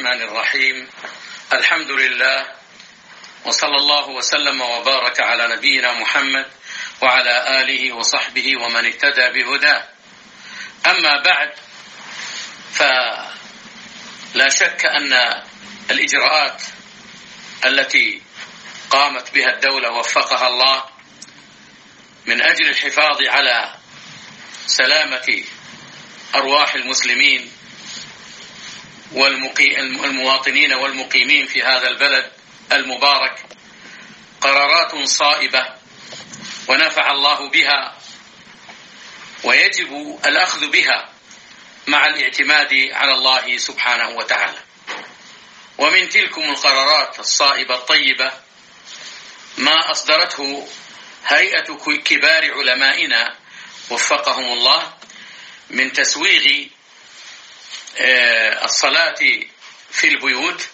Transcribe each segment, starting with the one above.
الرحمن الرحيم. الحمد لله، وصلى الله وسلم وبارك على نبينا محمد وعلى آله وصحبه ومن اهتدى بهداه. أما بعد، فلا شك أن الإجراءات التي قامت بها الدولة وفقها الله من أجل الحفاظ على سلامة أرواح المسلمين والمواطنين والمقيمين في هذا البلد المبارك قرارات صائبة ونفع الله بها، ويجب الأخذ بها مع الاعتماد على الله سبحانه وتعالى. ومن تلكم القرارات الصائبة الطيبة ما أصدرته هيئة كبار علمائنا وفقهم الله من تسويغ الصلاة في البيوت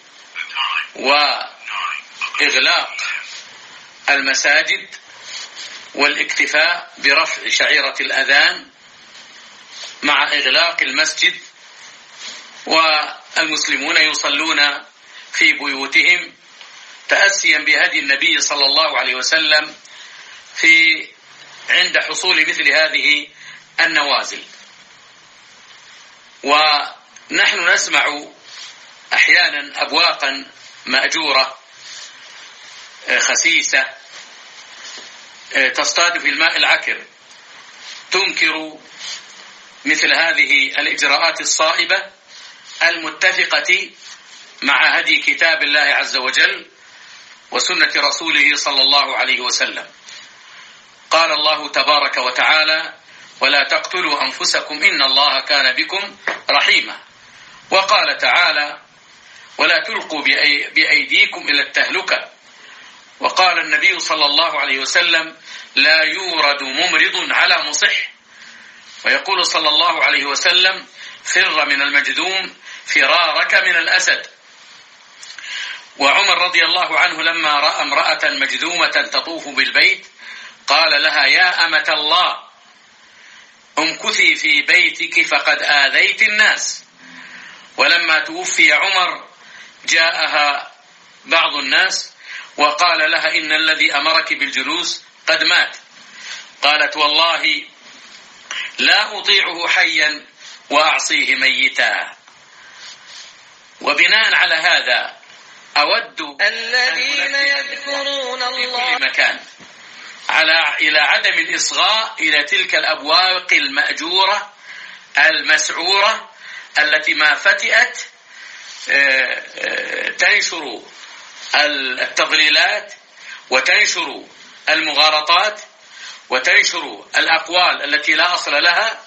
وإغلاق المساجد والاكتفاء برفع شعيرة الأذان مع إغلاق المسجد، والمسلمون يصلون في بيوتهم تأسيا بهدي النبي صلى الله عليه وسلم عند حصول مثل هذه النوازل. ونحن نسمع أحيانا أبواقا مأجورة خسيسة تصطاد في الماء العكر تنكر مثل هذه الإجراءات الصائبة المتفقة مع هدي كتاب الله عز وجل وسنة رسوله صلى الله عليه وسلم. قال الله تبارك وتعالى: ولا تقتلوا أنفسكم إن الله كان بكم رحيما. وقال تعالى: ولا تلقوا بأيديكم إلى التهلكة. وقال النبي صلى الله عليه وسلم: لا يورد ممرض على مصح. ويقول صلى الله عليه وسلم: فر من المجذوم فرارك من الأسد. وعمر رضي الله عنه لما رأى امرأة مجذومة تطوف بالبيت قال لها: يا أمة الله، امكثي في بيتك فقد آذيت الناس. ولما توفي عمر جاءها بعض الناس وقال لها: إن الذي أمرك بالجلوس قد مات. قالت: والله لا أطيعه حيا وأعصيه ميتا. وبناء على هذا أود الذين يذكرون في كل مكان إلى عدم الإصغاء إلى تلك الأبواق المأجورة المسعورة التي ما فتئت تنشر التضليلات وتنشر المغالطات وتنشر الأقوال التي لا أصل لها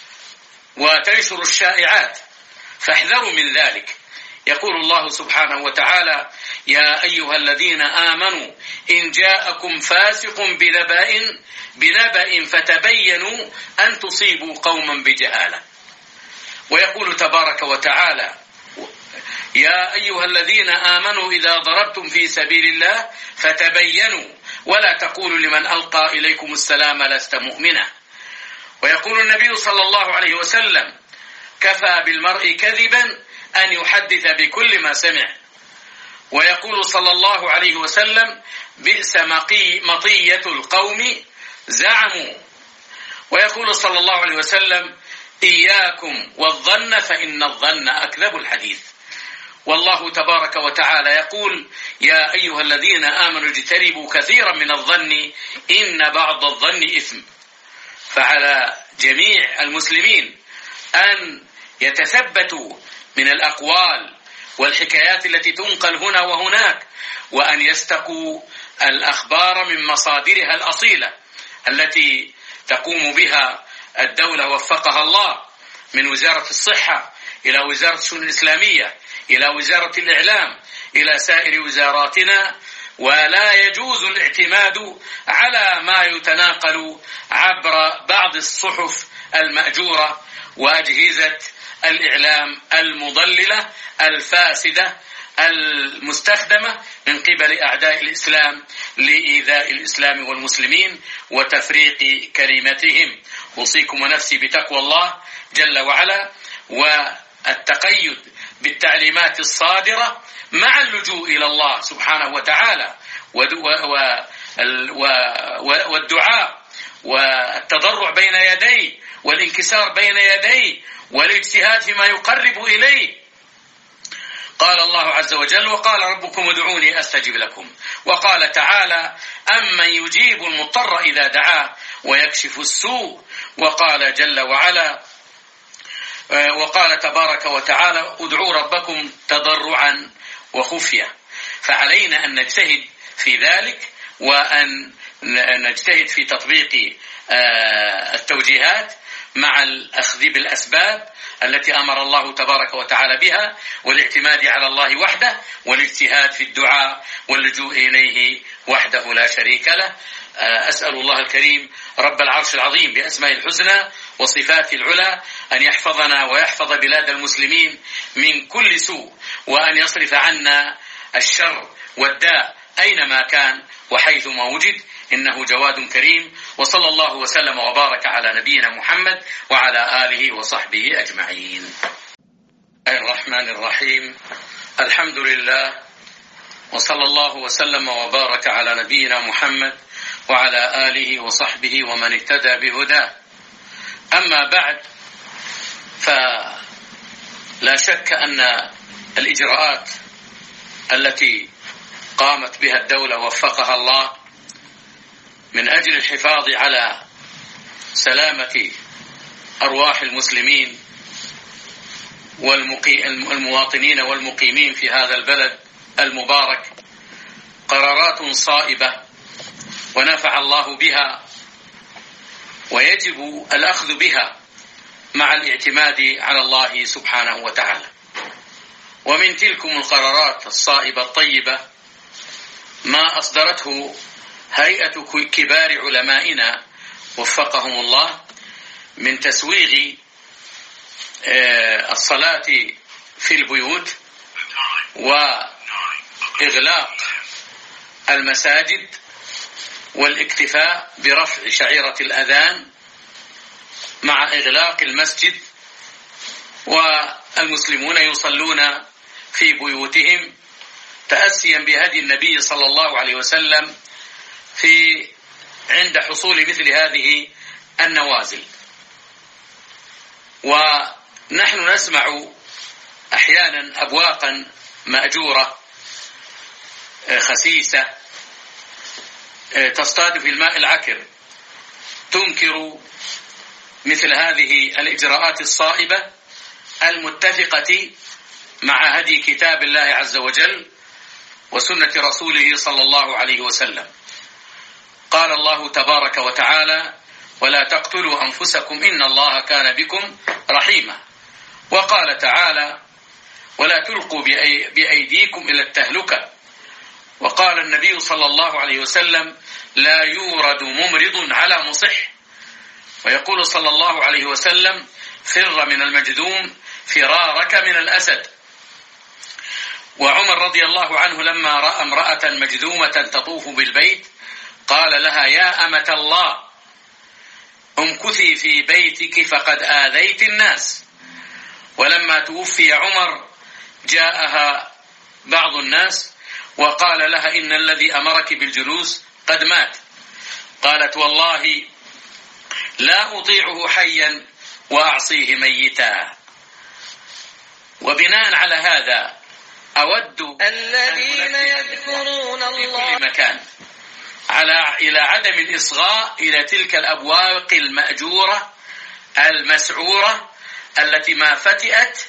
وتنشر الشائعات، فاحذروا من ذلك. يقول الله سبحانه وتعالى: يا أيها الذين آمنوا إن جاءكم فاسق بنبأ فتبينوا أن تصيبوا قوما بجهالة. ويقول تبارك وتعالى: يا أيها الذين آمنوا إذا ضربتم في سبيل الله فتبينوا ولا تقولوا لمن ألقى إليكم السلام لست مؤمنا. ويقول النبي صلى الله عليه وسلم: كفى بالمرء كذبا أن يحدث بكل ما سمع. ويقول صلى الله عليه وسلم: بئس مطية القوم زعموا. ويقول صلى الله عليه وسلم: إياكم والظن فإن الظن أكذب الحديث. والله تبارك وتعالى يقول: يا أيها الذين آمنوا اجتنبوا كثيرا من الظن إن بعض الظن إثم. فعلى جميع المسلمين أن يتثبتوا من الأقوال والحكايات التي تنقل هنا وهناك، وأن يستقوا الأخبار من مصادرها الأصيلة التي تقوم بها الدولة وفقها الله، من وزارة الصحة إلى وزارة الشؤون الإسلامية إلى وزارة الإعلام إلى سائر وزاراتنا. ولا يجوز الاعتماد على ما يتناقل عبر بعض الصحف المأجورة وأجهزة الإعلام المضللة الفاسدة المستخدمة من قبل أعداء الإسلام لإيذاء الإسلام والمسلمين وتفريق كلمتهم. أوصيكم ونفسي بتقوى الله جل وعلا والتقيد بالتعليمات الصادرة مع اللجوء إلى الله سبحانه وتعالى والدعاء والتضرع بين يديه والانكسار بين يديه والاجتهاد فيما يقرب إليه. قال الله عز وجل: وقال ربكم ادعوني أستجب لكم. وقال تعالى: أمن يجيب المضطر إذا دعاه ويكشف السوء. وقال جل وعلا: وقال تبارك وتعالى: ادعوا ربكم تضرعا وخفية. فعلينا أن نجتهد في ذلك وأن نجتهد في تطبيق التوجيهات مع الأخذ بالأسباب التي أمر الله تبارك وتعالى بها، والاعتماد على الله وحده، والاجتهاد في الدعاء واللجوء إليه وحده لا شريك له. أسأل الله الكريم رب العرش العظيم بأسماء الحسنى وصفات العلى أن يحفظنا ويحفظ بلاد المسلمين من كل سوء، وأن يصرف عنا الشر والداء أينما كان وحيثما وجد، إنه جواد كريم. وصلى الله وسلم وبارك على نبينا محمد وعلى آله وصحبه أجمعين. الرحمن الرحيم. الحمد لله، وصلى الله وسلم وبارك على نبينا محمد وعلى آله وصحبه ومن اهتدى بهداه. أما بعد، فلا شك أن الإجراءات التي قامت بها الدولة وفقها الله من أجل الحفاظ على سلامة أرواح المسلمين والمواطنين والمقيمين في هذا البلد المبارك قرارات صائبة ونفع الله بها، ويجب الأخذ بها مع الاعتماد على الله سبحانه وتعالى. ومن تلكم القرارات الصائبة الطيبة ما أصدرته هيئة كبار علمائنا وفقهم الله من تسويغ الصلاة في البيوت وإغلاق المساجد والاكتفاء برفع شعيرة الأذان مع إغلاق المسجد، والمسلمون يصلون في بيوتهم تأسيا بهدي النبي صلى الله عليه وسلم عند حصول مثل هذه النوازل. ونحن نسمع أحيانا أبواقا مأجورة خسيسة تصطاد في الماء العكر تنكر مثل هذه الإجراءات الصائبة المتفقة مع هدي كتاب الله عز وجل وسنة رسوله صلى الله عليه وسلم. قال الله تبارك وتعالى: ولا تقتلوا أنفسكم إن الله كان بكم رحيما. وقال تعالى: ولا تلقوا بأيديكم إلى التهلكة. وقال النبي صلى الله عليه وسلم: لا يورد ممرض على مصح. ويقول صلى الله عليه وسلم: فر من المجذوم فرارك من الأسد. وعمر رضي الله عنه لما رأى امرأة مجذومة تطوف بالبيت قال لها: يا أمة الله، امكثي في بيتك فقد آذيت الناس. ولما توفي عمر جاءها بعض الناس وقال لها: إن الذي أمرك بالجلوس قد مات. قالت: والله لا أطيعه حيا وأعصيه ميتا. وبناء على هذا أود الذين يذكرون الله في كل مكان إلى عدم الإصغاء إلى تلك الأبواق المأجورة المسعورة التي ما فتئت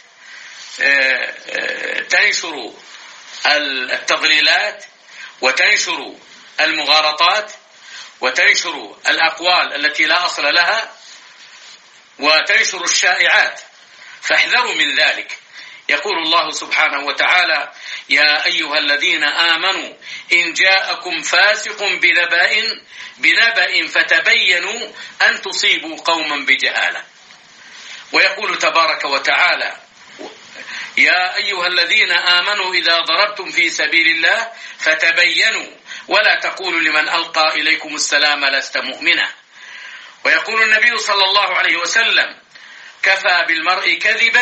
تنشر التضليلات وتنشر المغالطات وتنشر الأقوال التي لا أصل لها وتنشر الشائعات، فاحذروا من ذلك. يقول الله سبحانه وتعالى: يا أيها الذين آمنوا إن جاءكم فاسق بنبأ فتبينوا أن تصيبوا قوما بجهالة. ويقول تبارك وتعالى: يا أيها الذين آمنوا إذا ضربتم في سبيل الله فتبينوا ولا تقولوا لمن ألقى إليكم السلام لست مؤمنا. ويقول النبي صلى الله عليه وسلم: كفى بالمرء كذبا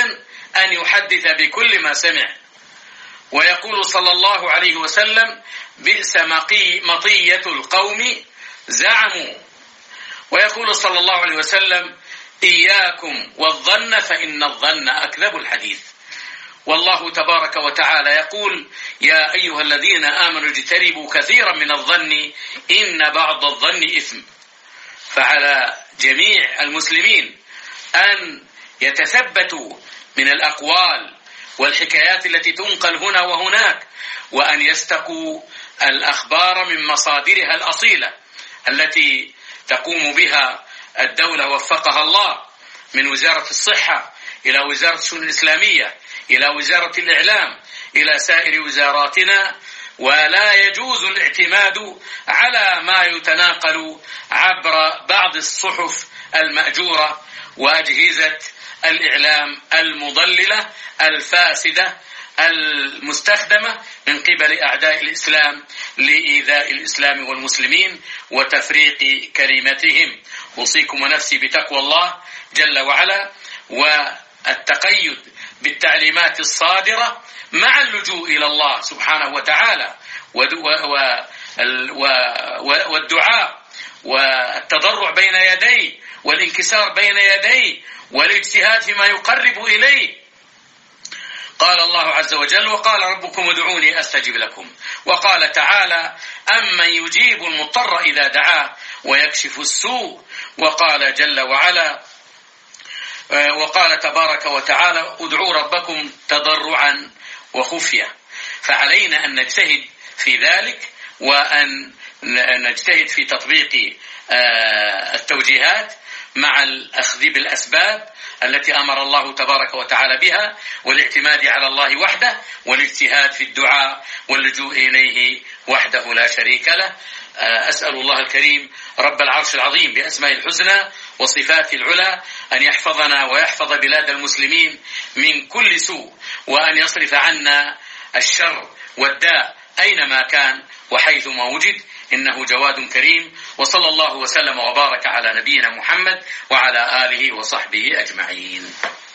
أن يحدث بكل ما سمع. ويقول صلى الله عليه وسلم: بئس مطية القوم زعموا. ويقول صلى الله عليه وسلم: إياكم والظن فإن الظن أكذب الحديث. والله تبارك وتعالى يقول: يا أيها الذين آمنوا اجتنبوا كثيرا من الظن إن بعض الظن إثم. فعلى جميع المسلمين أن يتثبتوا من الأقوال والحكايات التي تنقل هنا وهناك، وأن يستقوا الأخبار من مصادرها الأصيلة التي تقوم بها الدولة وفقها الله، من وزارة الصحة إلى وزارة الشؤون الإسلامية إلى وزارة الإعلام إلى سائر وزاراتنا. ولا يجوز الاعتماد على ما يتناقل عبر بعض الصحف المأجورة وأجهزة الإعلام المضللة الفاسدة المستخدمة من قبل أعداء الإسلام لإيذاء الإسلام والمسلمين وتفريق كلمتهم. أوصيكم ونفسي بتقوى الله جل وعلا والتقيد بالتعليمات الصادرة مع اللجوء إلى الله سبحانه وتعالى والدعاء والتضرع بين يديه والانكسار بين يديه والاجتهاد فيما يقرب إليه. قال الله عز وجل: وقال ربكم ادعوني أستجب لكم. وقال تعالى: أمن يجيب المضطر إذا دعاه ويكشف السوء. وقال جل وعلا: وقال تبارك وتعالى: ادعوا ربكم تضرعا وخفية. فعلينا أن نجتهد في ذلك وأن نجتهد في تطبيق التوجيهات مع الأخذ بالأسباب التي أمر الله تبارك وتعالى بها، والاعتماد على الله وحده، والاجتهاد في الدعاء واللجوء إليه وحده لا شريك له. أسأل الله الكريم رب العرش العظيم بأسماء الحسنى وصفات العلى أن يحفظنا ويحفظ بلاد المسلمين من كل سوء، وأن يصرف عنا الشر والداء أينما كان وحيثما وجد، إنه جواد كريم. وصلى الله وسلم وبارك على نبينا محمد وعلى آله وصحبه أجمعين.